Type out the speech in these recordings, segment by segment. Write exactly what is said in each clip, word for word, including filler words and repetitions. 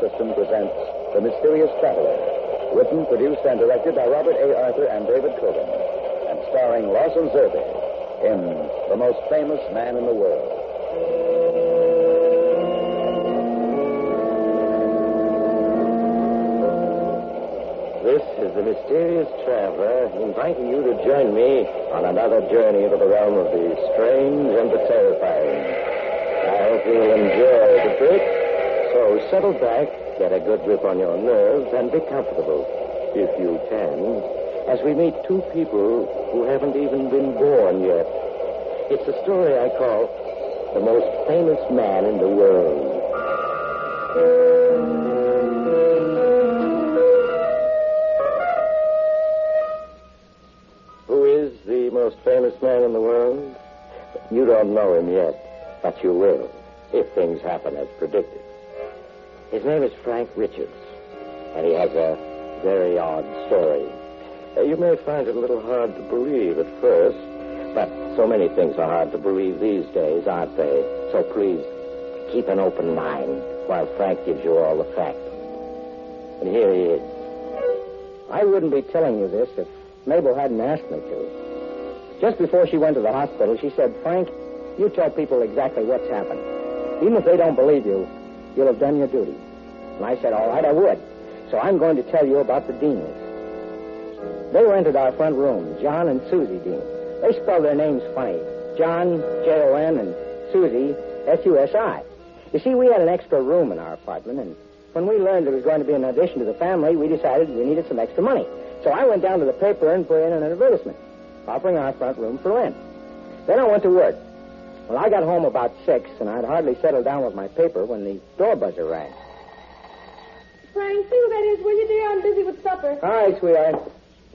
System presents The Mysterious Traveler, written, produced, and directed by Robert A. Arthur and David Cogan, and starring Lawson Zerbe in The Most Famous Man in the World. This is the Mysterious Traveler, inviting you to join me on another journey into the realm of the strange and the terrifying. I hope you'll enjoy the trip. So settle back, get a good grip on your nerves, and be comfortable, if you can, as we meet two people who haven't even been born yet. It's a story I call The Most Famous Man in the World. Who is the most famous man in the world? You don't know him yet, but you will, if things happen as predicted. His name is Frank Richards, and he has a very odd story. Uh, you may find it a little hard to believe at first, but so many things are hard to believe these days, aren't they? So please, keep an open mind while Frank gives you all the facts. And here he is. I wouldn't be telling you this if Mabel hadn't asked me to. Just before she went to the hospital, she said, Frank, you tell people exactly what's happened. Even if they don't believe you, you'll have done your duty. And I said, all right, I would. So I'm going to tell you about the Deans. They rented our front room, John and Susie Dean. They spelled their names funny. John, J O N, and Susie, S U S I. You see, we had an extra room in our apartment, and when we learned there was going to be an addition to the family, we decided we needed some extra money. So I went down to the paper and put in an advertisement, offering our front room for rent. Then I went to work. Well, I got home about six, and I'd hardly settled down with my paper when the door buzzer rang. Frank, see who that is, will you, dear? I'm busy with supper. All right, sweetheart.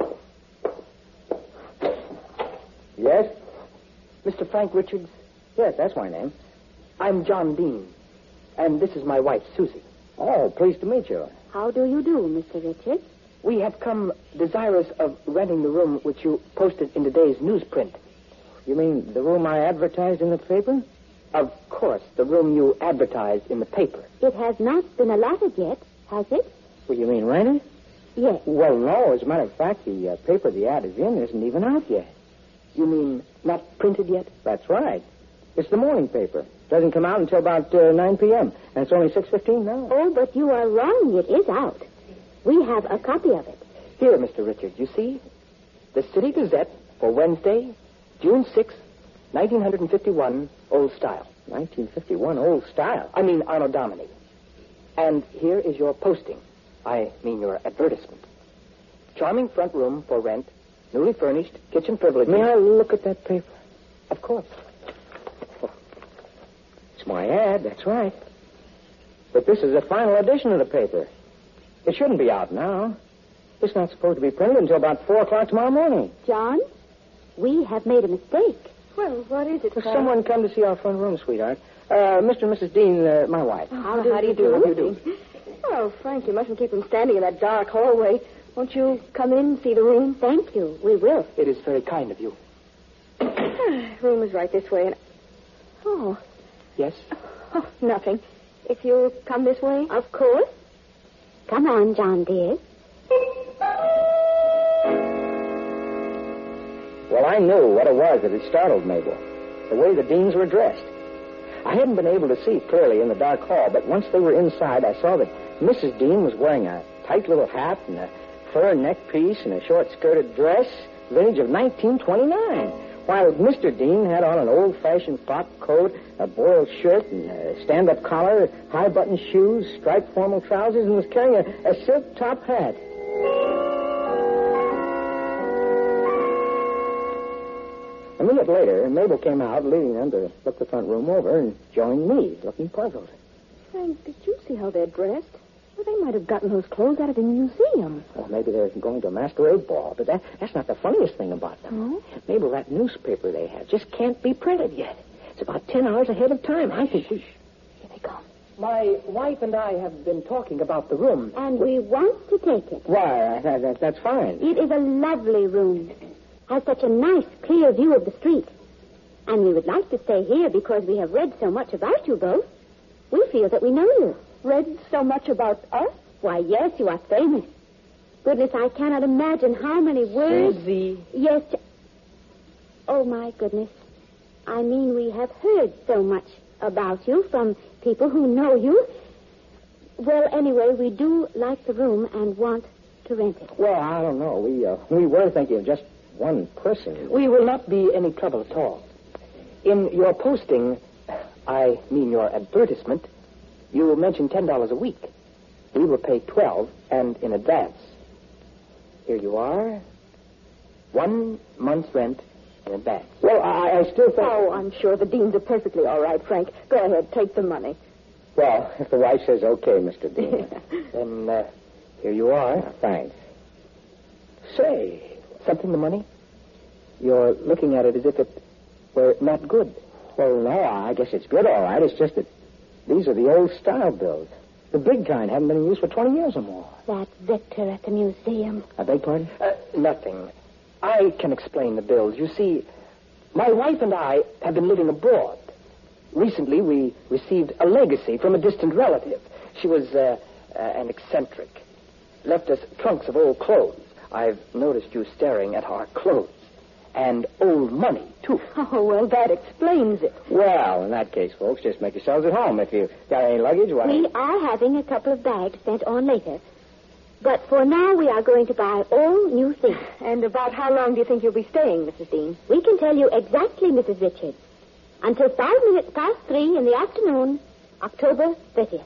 Yes? Mister Frank Richards? Yes, that's my name. I'm John Dean, and this is my wife, Susie. Oh, pleased to meet you. How do you do, Mister Richards? We have come desirous of renting the room which you posted in today's newsprint. You mean the room I advertised in the paper? Of course, the room you advertised in the paper. It has not been allotted yet, has it? Well, you mean rented? Yes. Well, no. As a matter of fact, the uh, paper the ad is in isn't even out yet. You mean not printed yet? That's right. It's the morning paper. Doesn't come out until about uh, nine p.m., and it's only six fifteen now. Oh, but you are wrong. It is out. We have a copy of it. Here, Mister Richards, you see? The City Gazette for Wednesday, June sixth, nineteen fifty-one, old style. nineteen fifty-one, old style? I mean Anno Domini. And here is your posting. I mean your advertisement. Charming front room for rent, newly furnished, kitchen privileges. May I look at that paper? Of course. It's my ad, that's right. But this is the final edition of the paper. It shouldn't be out now. It's not supposed to be printed until about four o'clock tomorrow morning. John, we have made a mistake. Well, what is it, Will Frank? someone come to see our front room, sweetheart? Uh, Mister and Missus Dean, uh, my wife. How do, How do you you do? do? How do you do? Oh, Frank, you mustn't keep him standing in that dark hallway. Won't you come in and see the room? Thank you. We will. It is very kind of you. Room is right this way. And... Oh. Yes? Oh, nothing. If you'll come this way. Of course. Come on, John, dear. Well, I knew what it was that had startled Mabel. The way the Deans were dressed. I hadn't been able to see clearly in the dark hall, but once they were inside, I saw that Missus Dean was wearing a tight little hat and a fur neck piece and a short-skirted dress, vintage of nineteen twenty-nine, while Mister Dean had on an old-fashioned frock coat, a boiled shirt, and a stand-up collar, high-button shoes, striped formal trousers, and was carrying a, a silk top hat. A minute later, Mabel came out, leading them to look the front room over, and joined me, looking puzzled. Frank, did you see how they're dressed? Well, they might have gotten those clothes out of the museum. Well, maybe they're going to a masquerade ball, but that, that's not the funniest thing about them. Oh? Mabel, that newspaper they have just can't be printed yet. It's about ten hours ahead of time. I think we should... Here they come. My wife and I have been talking about the room. And we want to take it. Why, that, that, that's fine. It is a lovely room. Has such a nice, clear view of the street. And we would like to stay here because we have read so much about you both. We feel that we know you. read so much about us? Why, yes, you are famous. Goodness, I cannot imagine how many words... Susie. Yes. Ch- oh, my goodness. I mean, we have heard so much about you from people who know you. Well, anyway, we do like the room and want to rent it. Well, I don't know. We uh, we were thinking of just one person. We will not be any trouble at all. In your posting, I mean your advertisement, you mentioned ten dollars a week. We will pay twelve and in advance. Here you are. One month's rent in advance. Well, I, I still think... Oh, I'm sure the Deans are perfectly all right, Frank. Go ahead, take the money. Well, if the wife says okay, Mister Dean. Then uh, here you are. Uh, thanks. Say, something the money? You're looking at it as if it were not good. Well, no, I guess it's good, all right. It's just that these are the old style bills. The big kind haven't been in use for twenty years or more. That's Victor at the museum. I beg pardon? Uh, nothing. I can explain the bills. You see, my wife and I have been living abroad. Recently, we received a legacy from a distant relative. She was uh, uh, an eccentric. Left us trunks of old clothes. I've noticed you staring at our clothes. And old money, too. Oh, well, that explains it. Well, in that case, folks, just make yourselves at home. If you got any luggage, why... We are having a couple of bags sent on later. But for now, we are going to buy all new things. And about how long do you think you'll be staying, Missus Dean? We can tell you exactly, Missus Richards. Until five minutes past three in the afternoon, October thirtieth.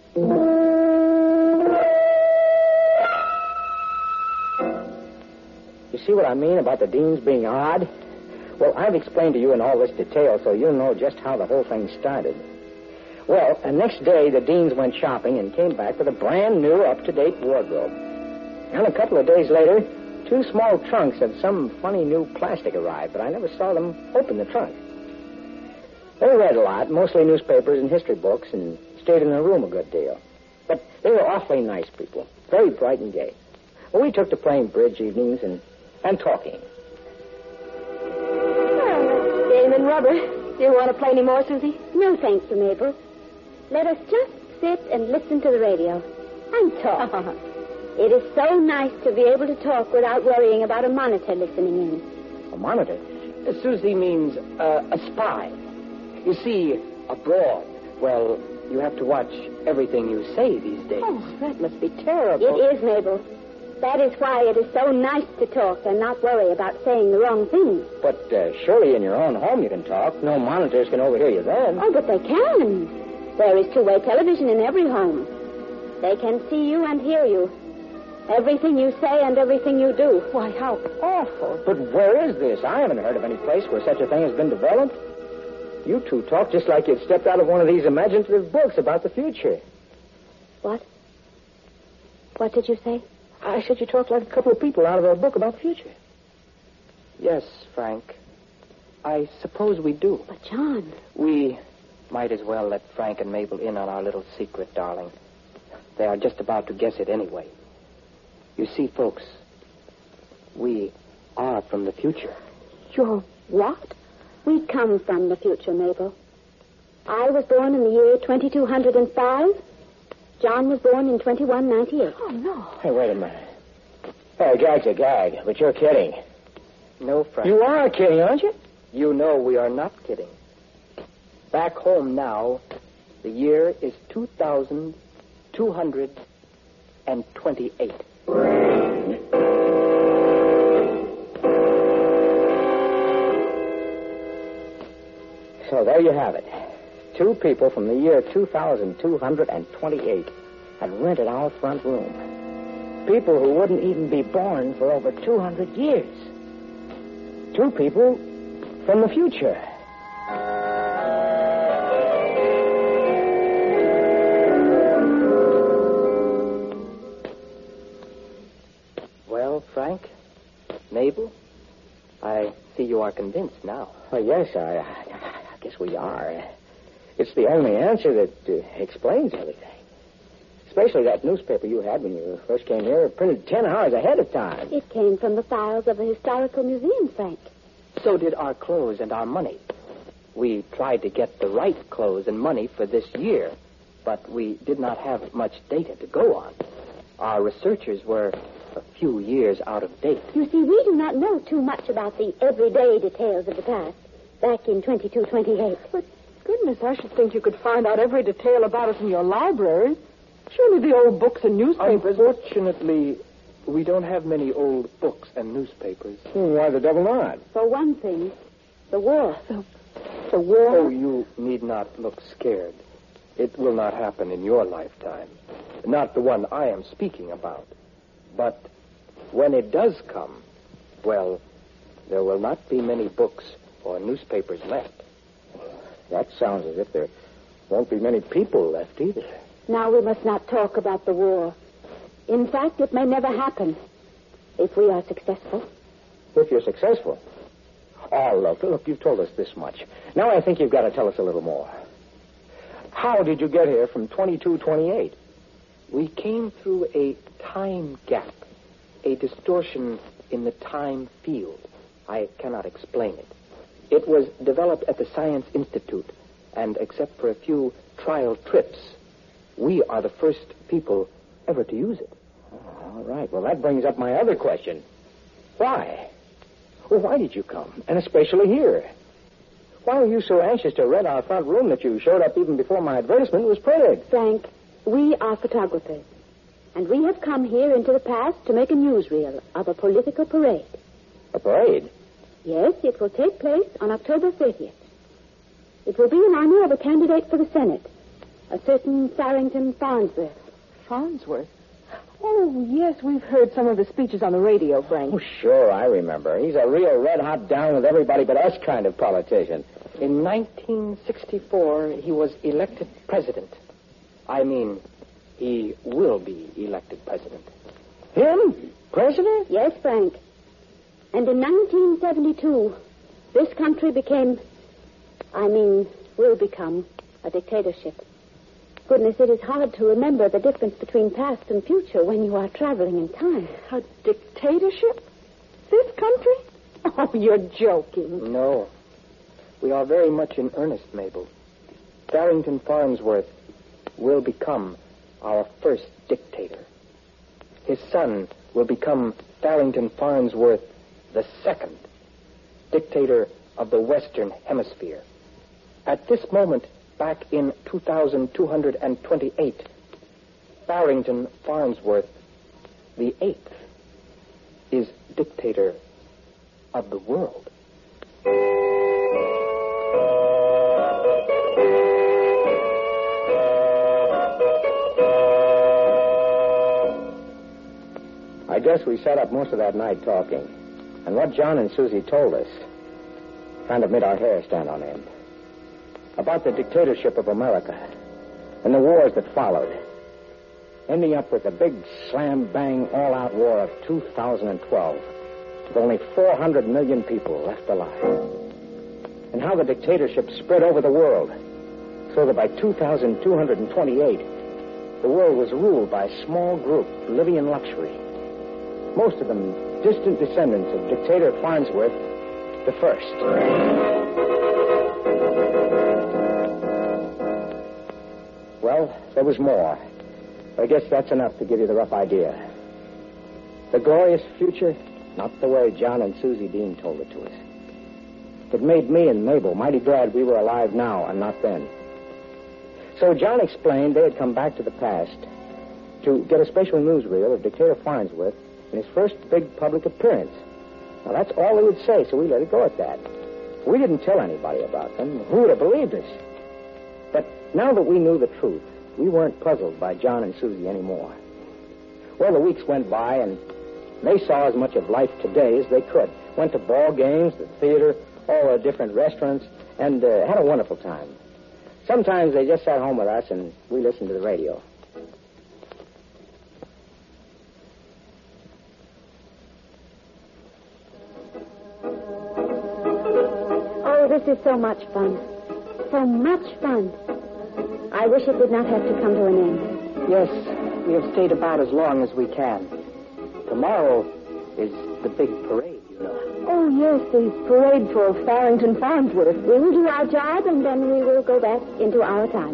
You see what I mean about the Deans being odd? Well, I've explained to you in all this detail so you'll know just how the whole thing started. Well, the next day, the Deans went shopping and came back with a brand new, up-to-date wardrobe. And a couple of days later, two small trunks of some funny new plastic arrived, but I never saw them open the trunk. They read a lot, mostly newspapers and history books, and stayed in their room a good deal. But they were awfully nice people, very bright and gay. Well, we took to playing bridge evenings and, and talking. Well, that's game and rubber. Do you want to play any more, Susie? No, thanks, Mabel. Let us just sit and listen to the radio and talk. It is so nice to be able to talk without worrying about a monitor listening in. A monitor? Uh, Susie means uh, a spy. You see, abroad, well, you have to watch everything you say these days. Oh, that must be terrible. It is, Mabel. That is why it is so nice to talk and not worry about saying the wrong thing. But uh, surely in your own home you can talk. No monitors can overhear you then. Oh, but they can. There is two-way television in every home. They can see you and hear you. Everything you say and everything you do. Why, how awful. But where is this? I haven't heard of any place where such a thing has been developed. You two talk just like you'd stepped out of one of these imaginative books about the future. What? What did you say? I said you talked like a couple of people out of a book about the future. Yes, Frank. I suppose we do. But, John... We might as well let Frank and Mabel in on our little secret, darling. They are just about to guess it anyway. You see, folks, we are from the future. You're what? We come from the future, Mabel. I was born in the year twenty-two oh five. John was born in twenty-one ninety-eight. Oh, no. Hey, wait a minute. Hey, gag's a gag, but you're kidding. No, Frank. You are kidding, aren't you? You know we are not kidding. Back home now, the year is two thousand two hundred twenty-eight. So there you have it. Two people from the year two thousand two hundred twenty-eight had rented our front room. People who wouldn't even be born for over two hundred years. Two people from the future. Well, Frank, Mabel, I see you are convinced now. Well, yes, I, I guess we are. It's the only answer that uh, explains everything. Especially that newspaper you had when you first came here, printed ten hours ahead of time. It came from the files of the Historical Museum, Frank. So did our clothes and our money. We tried to get the right clothes and money for this year, but we did not have much data to go on. Our researchers were a few years out of date. You see, we do not know too much about the everyday details of the past, back in twenty-two twenty-eight. But, goodness, I should think you could find out every detail about us in your library. Surely the old books and newspapers... Unfortunately, we don't have many old books and newspapers. Hmm, why the devil not? For one thing, the war. The, the war? Oh, you need not look scared. It will not happen in your lifetime. Not the one I am speaking about. But when it does come, well, there will not be many books or newspapers left. That sounds as if there won't be many people left either. Now we must not talk about the war. In fact, it may never happen if we are successful. If you're successful. Oh, look, look, you've told us this much. Now I think you've got to tell us a little more. How did you get here from twenty-two twenty-eight? We came through a time gap, a distortion in the time field. I cannot explain it. It was developed at the Science Institute, and except for a few trial trips, we are the first people ever to use it. Oh, all right. Well, that brings up my other question. Why? Well, why did you come? And especially here? Why were you so anxious to rent our front room that you showed up even before my advertisement was printed? Frank, we are photographers, and we have come here into the past to make a newsreel of a political parade. A parade? Yes, it will take place on October thirtieth. It will be in honor of a candidate for the Senate, a certain Farrington Farnsworth. Farnsworth? Oh, yes, we've heard some of his speeches on the radio, Frank. Oh, sure, I remember. He's a real red-hot down with everybody but us kind of politician. In nineteen sixty-four, he was elected president. I mean, he will be elected president. Him? President? Yes, Frank. And in nineteen seventy-two, this country became, I mean, will become, a dictatorship. Goodness, it is hard to remember the difference between past and future when you are traveling in time. A dictatorship? This country? Oh, you're joking. No. We are very much in earnest, Mabel. Farrington Farnsworth will become our first dictator. His son will become Farrington Farnsworth the second, dictator of the Western Hemisphere. At this moment, back in two thousand two hundred twenty-eight, Farrington Farnsworth the eighth is dictator of the world. I guess we sat up most of that night talking. And what John and Susie told us kind of made our hair stand on end. About the dictatorship of America and the wars that followed, ending up with the big slam-bang all-out war of two thousand twelve, with only four hundred million people left alive. And how the dictatorship spread over the world, so that by two thousand two hundred twenty-eight, the world was ruled by a small group living in luxury. Most of them distant descendants of dictator Farnsworth the First. Well, there was more. I guess that's enough to give you the rough idea. The glorious future, not the way John and Susie Dean told it to us. It made me and Mabel mighty glad we were alive now and not then. So John explained they had come back to the past to get a special newsreel of Dictator Farnsworth in his first big public appearance. Now, that's all they would say, so we let it go at that. We didn't tell anybody about them. Who would have believed us? But now that we knew the truth, we weren't puzzled by John and Susie anymore. Well, the weeks went by, and they saw as much of life today as they could. Went to ball games, the theater, all the different restaurants, and uh, had a wonderful time. Sometimes they just sat home with us, and we listened to the radio. This is so much fun. So much fun. I wish it did not have to come to an end. Yes, we have stayed about as long as we can. Tomorrow is the big parade, you know. Oh, yes, the parade for Farrington Farnsworth. We will do our job, and then we will go back into our time.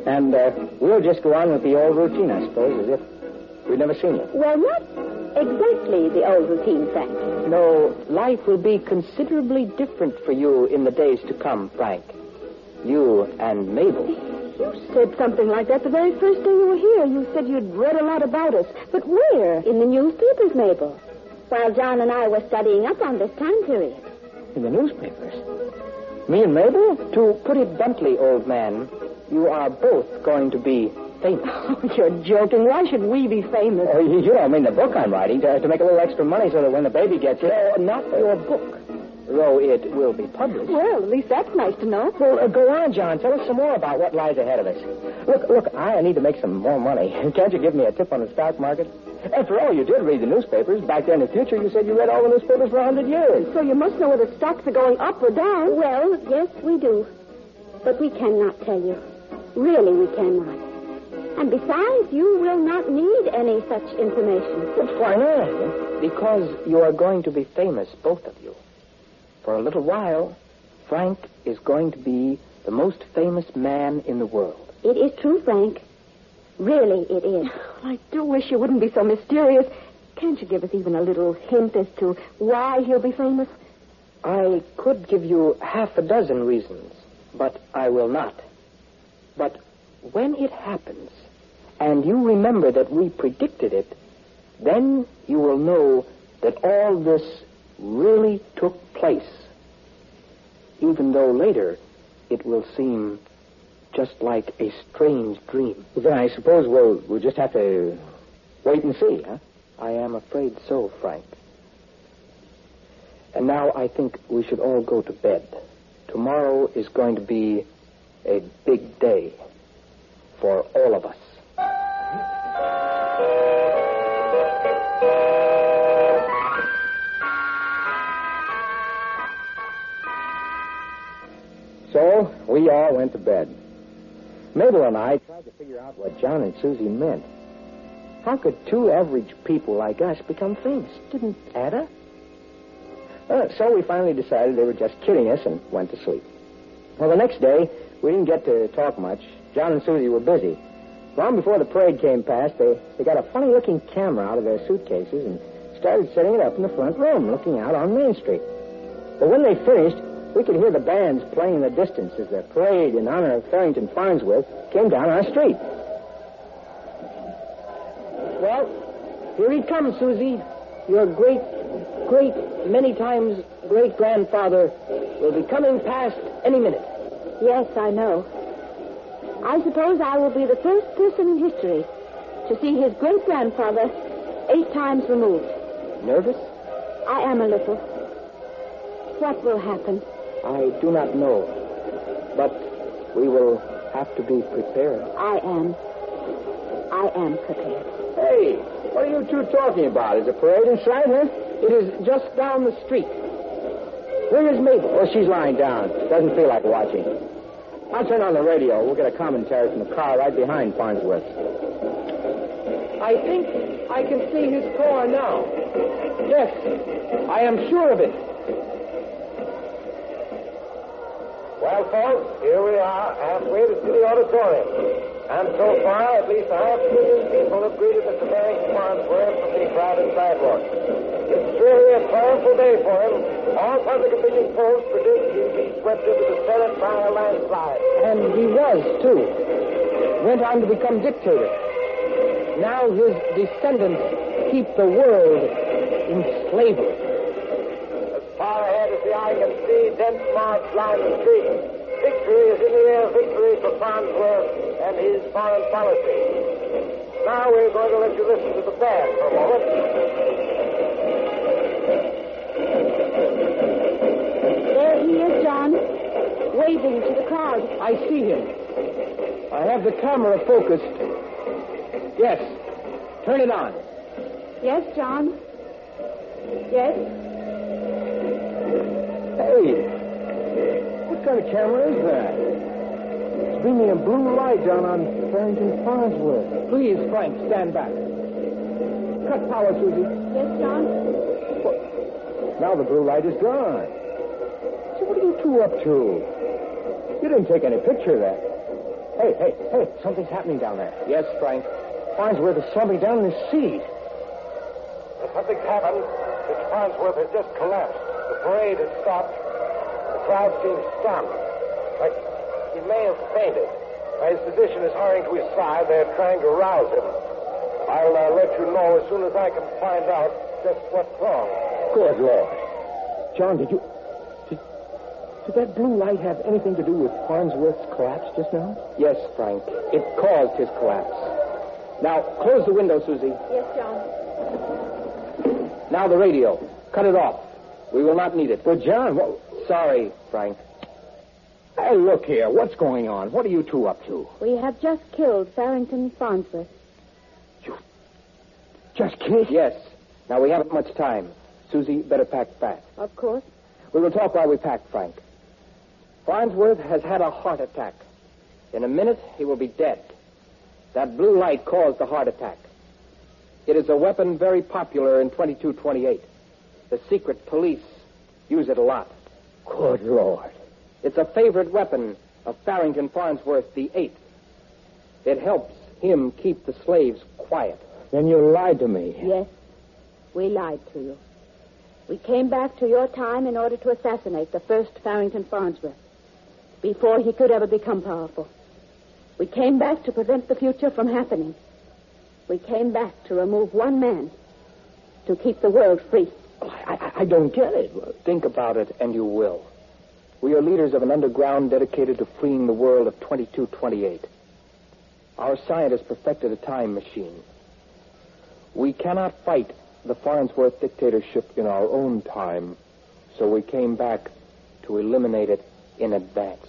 And uh, we'll just go on with the old routine, I suppose, as if we'd never seen you. Well, not exactly the old routine, Frank. No, life will be considerably different for you in the days to come, Frank. You and Mabel. You said something like that the very first day you were here. You said you'd read a lot about us. But where? In the newspapers, Mabel. While John and I were studying up on this time period. In the newspapers? Me and Mabel? To put it bluntly, old man, you are both going to be famous. Oh, you're joking. Why should we be famous? Oh, you, you don't mean the book I'm writing, to, to make a little extra money so that when the baby gets it... No, not your book, though it will be published. Well, at least that's nice to know. Well, uh, go on, John. Tell us some more about what lies ahead of us. Look, look, I need to make some more money. Can't you give me a tip on the stock market? After all, you did read the newspapers. Back then in the future, you said you read all the newspapers for a hundred years. So you must know whether stocks are going up or down. Well, yes, we do. But we cannot tell you. Really, we cannot. And besides, you will not need any such information. But why not? Because you are going to be famous, both of you. For a little while, Frank is going to be the most famous man in the world. It is true, Frank. Really, it is. I do wish you wouldn't be so mysterious. Can't you give us even a little hint as to why he'll be famous? I could give you half a dozen reasons, but I will not. But when it happens, and you remember that we predicted it, then you will know that all this really took place, even though later it will seem just like a strange dream. Well, then I suppose we'll, we'll just have to wait and see, huh? I am afraid so, Frank. And now I think we should all go to bed. Tomorrow is going to be a big day for all of us. So, we all went to bed. Mabel and I tried to figure out what John and Susie meant. How could two average people like us become famous? Didn't add up. Uh, so we finally decided they were just kidding us and went to sleep. Well, the next day, we didn't get to talk much. John and Susie were busy. Long before the parade came past, they, they got a funny-looking camera out of their suitcases and started setting it up in the front room, looking out on Main Street. But when they finished, we could hear the bands playing in the distance as the parade in honor of Farrington Farnsworth came down our street. Well, here he comes, Susie. Your great, great, many times great-grandfather will be coming past any minute. Yes, I know. I suppose I will be the first person in history to see his great-grandfather eight times removed. Nervous? I am a little. What will happen? I do not know. But we will have to be prepared. I am. I am prepared. Hey, what are you two talking about? Is the parade in sight, huh? It is just down the street. Where is Mabel? Oh, she's lying down. Doesn't feel like watching. I'll turn on the radio. We'll get a commentary from the car right behind Farnsworth. I think I can see his car now. Yes, I am sure of it. Well, folks, here we are, halfway to City Auditorium. And so far, at least a half million people have greeted Mister Farrington Farnsworth from the crowded sidewalk. It's truly a triumphal day for him. All public opinion polls predict he'll be swept into the Senate by a landslide. And he was, too. Went on to become dictator. Now his descendants keep the world in slavery. As far ahead as the eye can see, dense marks line the street. Victory is in the air, victory for Farnsworth and his foreign policy. Now we're going to let you listen to the band for a moment. There he is, John, waving to the crowd. I see him. I have the camera focused. Yes. Turn it on. Yes, John. Yes. Hey, what kind of camera is that? It's beaming a blue light down on Farrington Farnsworth. Please, Frank, stand back. Cut power, Susie. Yes, John. Now the blue light is gone. So what are you two up to? You didn't take any picture of that. Hey, hey, hey, something's happening down there. Yes, Frank. Farnsworth is slumping down in his seat. Well, something's happened. Mister Farnsworth has just collapsed. The parade has stopped. The crowd seems stunned. Like he may have fainted. His physician is hurrying to his side. They're trying to rouse him. I'll uh, let you know as soon as I can find out just what's wrong. Good Lord. John, did you... Did, did that blue light have anything to do with Farnsworth's collapse just now? Yes, Frank. It caused his collapse. Now, close the window, Susie. Yes, John. Now the radio. Cut it off. We will not need it. Well, John, what... Sorry, Frank. Hey, look here. What's going on? What are you two up to? We have just killed Farrington Farnsworth. Just killed? Yes. Now, we haven't much time. Susie, better pack fast. Of course. We will talk while we pack, Frank. Farnsworth has had a heart attack. In a minute, he will be dead. That blue light caused the heart attack. It is a weapon very popular in twenty-two twenty-eight. The secret police use it a lot. Good Lord. It's a favorite weapon of Farrington Farnsworth the Eighth. It helps him keep the slaves quiet. Then you lied to me. Yes, we lied to you. We came back to your time in order to assassinate the first Farrington Farnsworth before he could ever become powerful. We came back to prevent the future from happening. We came back to remove one man to keep the world free. I, I, I don't get it. Think about it, and you will. We are leaders of an underground dedicated to freeing the world of twenty-two twenty-eight. Our scientists perfected a time machine. We cannot fight the Farnsworth dictatorship in our own time, so we came back to eliminate it in advance.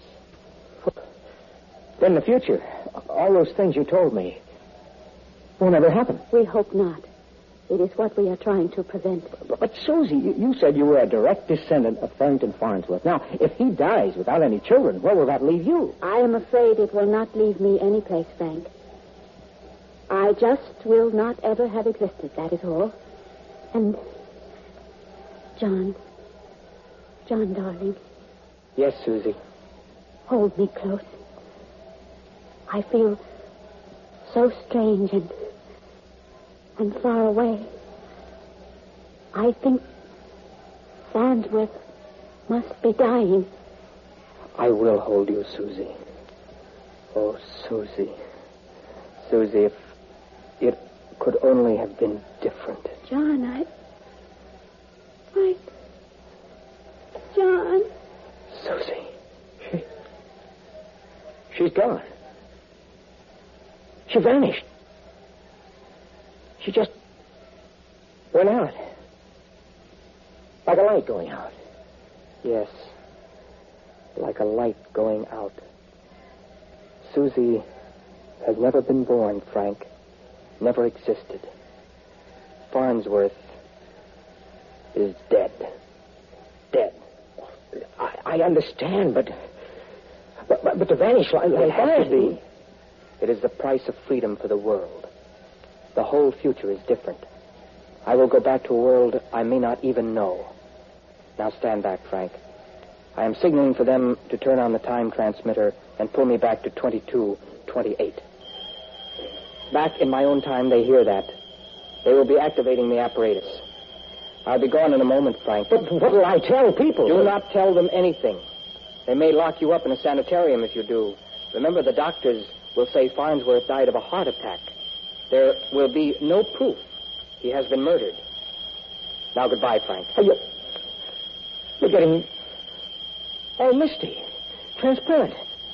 Then the future, all those things you told me, won't ever happen. We hope not. It is what we are trying to prevent. But, but Susie, you, you said you were a direct descendant of Farrington Farnsworth. Now, if he dies without any children, where will that leave you? I am afraid it will not leave me any place, Frank. I just will not ever have existed, that is all. And, John, John, darling. Yes, Susie. Hold me close. I feel so strange and, and far away. I think Farnsworth must be dying. I will hold you, Susie. Oh, Susie. Susie, if it could only have been different. John, I... I... John. Susie. She... She's gone. She vanished. She just went out. Like a light going out. Yes. Like a light going out. Susie has never been born, Frank. Never existed. Farnsworth is dead. Dead. I, I understand, but but, but but to vanish like, like that to be. It is the price of freedom for the world. The whole future is different. I will go back to a world I may not even know. Now stand back, Frank. I am signaling for them to turn on the time transmitter and pull me back to twenty-two twenty-eight. Back in my own time, they hear that. They will be activating the apparatus. I'll be gone in a moment, Frank. But what will I tell people? Do not tell them anything. They may lock you up in a sanitarium if you do. Remember, the doctors will say Farnsworth died of a heart attack. There will be no proof he has been murdered. Now, goodbye, Frank. Oh, you're, you're getting all misty, transparent.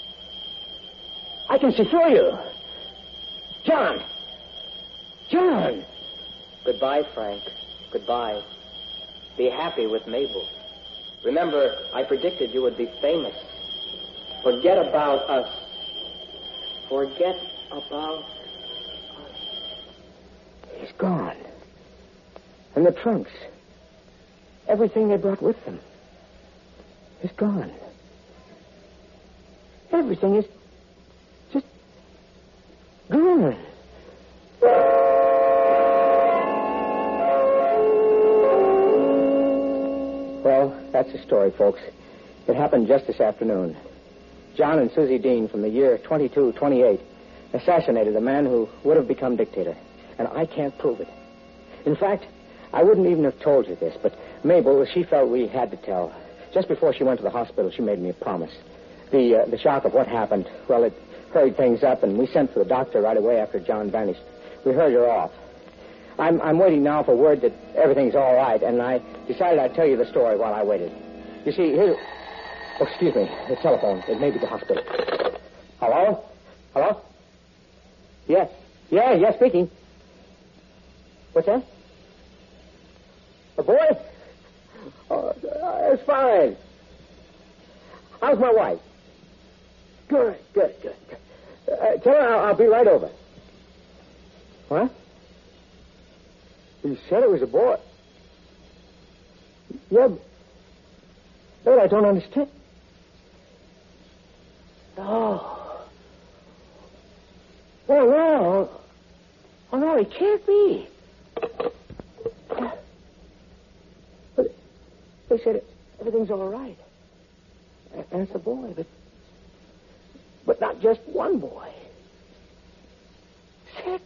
I can see through you. John! John! Goodbye, Frank. Goodbye. Be happy with Mabel. Remember, I predicted you would be famous. Forget about us. Forget about us. He's gone. And the trunks. Everything they brought with them is gone. Everything is just gone. Well, that's the story, folks. It happened just this afternoon. John and Susie Dean from the year twenty-two twenty-eight assassinated a man who would have become dictator. And I can't prove it. In fact, I wouldn't even have told you this, but Mabel, she felt we had to tell. Just before she went to the hospital, she made me a promise. The uh, the shock of what happened, well, it hurried things up, and we sent for the doctor right away after John vanished. We hurried her off. I'm I'm waiting now for word that everything's all right, and I decided I'd tell you the story while I waited. You see, here... Oh, excuse me, the telephone. It may be the hospital. Hello? Hello? Yes. Yeah, yes, speaking. What's that? A boy? Oh, it's fine. How's my wife? Good, good, good. good. Uh, tell her I'll, I'll be right over. What? You said it was a boy. Yeah, but I don't understand. Oh. Oh, no. Oh, no, it can't be. But they said everything's all right. And it's a boy, but... But not just one boy. Six.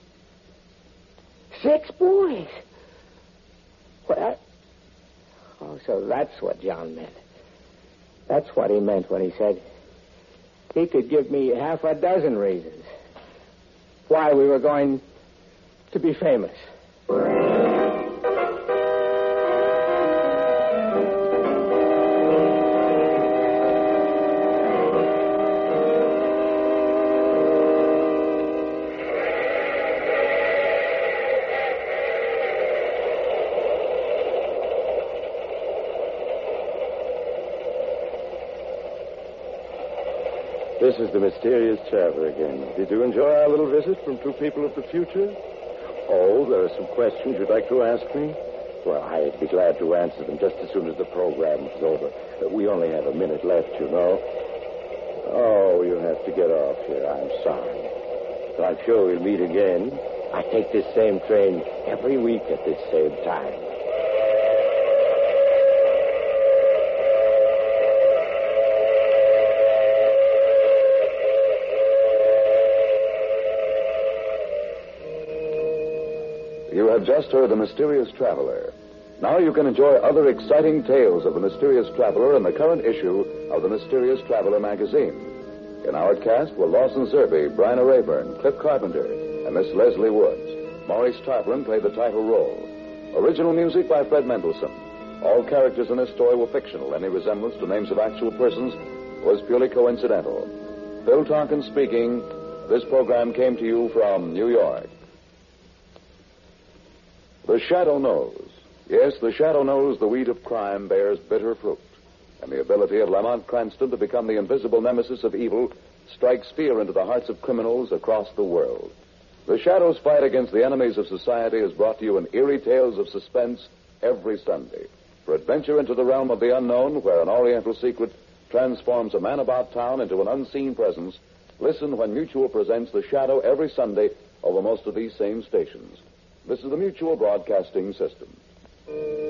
Six boys. Well, oh, so that's what John meant. That's what he meant when he said he could give me half a dozen reasons why we were going to be famous. This is the mysterious traveler again. Did you enjoy our little visit from two people of the future? Oh, there are some questions you'd like to ask me? Well, I'd be glad to answer them just as soon as the program is over. Uh, we only have a minute left, you know. Oh, you have to get off here. I'm sorry. But I'm sure we'll meet again. I take this same train every week at this same time. You have just heard The Mysterious Traveler. Now you can enjoy other exciting tales of The Mysterious Traveler in the current issue of The Mysterious Traveler magazine. In our cast were Lawson Zerbe, Bryna Rayburn, Cliff Carpenter, and Miss Leslie Woods. Maurice Tarplin played the title role. Original music by Fred Mendelssohn. All characters in this story were fictional. Any resemblance to names of actual persons was purely coincidental. Phil Tonkin speaking. This program came to you from New York. The shadow knows. Yes, the shadow knows the weed of crime bears bitter fruit. And the ability of Lamont Cranston to become the invisible nemesis of evil strikes fear into the hearts of criminals across the world. The Shadow's fight against the enemies of society is brought to you in eerie tales of suspense every Sunday. For adventure into the realm of the unknown, where an oriental secret transforms a man about town into an unseen presence, listen when Mutual presents The Shadow every Sunday over most of these same stations. This is the Mutual Broadcasting System.